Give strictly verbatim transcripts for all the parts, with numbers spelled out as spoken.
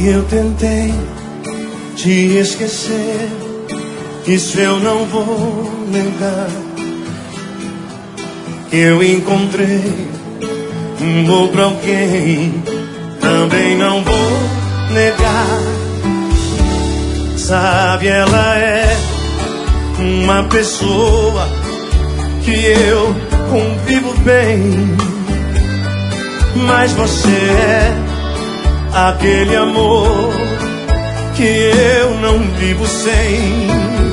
eu tentei te esquecer, isso eu não vou negar. Que eu encontrei um outro alguém, também não vou negar. Sabe, ela é uma pessoa que eu convivo bem, mas você é aquele amor que eu não vivo sem.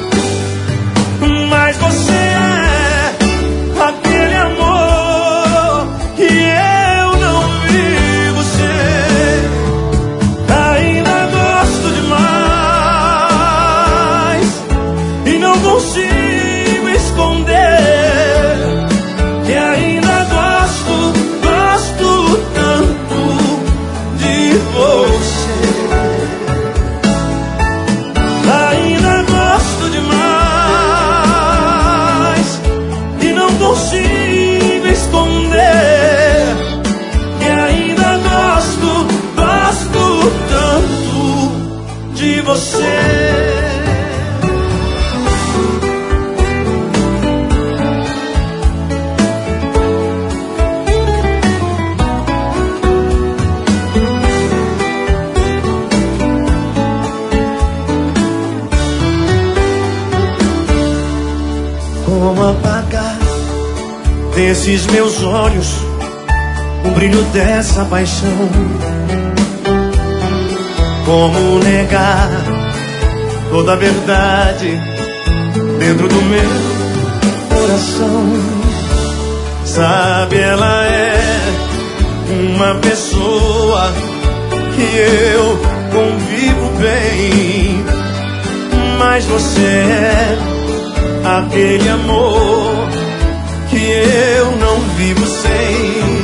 Mas você é aquele amor que eu não vivo sem. Ainda gosto demais e não consigo esconder que ainda gosto, gosto tanto de você. Ainda gosto demais e não consigo esconder que ainda gosto, gosto tanto de você. Como apagar desses meus olhos o brilho dessa paixão? Como negar toda a verdade dentro do meu coração? Sabe, ela é uma pessoa que eu convivo bem, mas você é aquele amor que eu não vivo sem.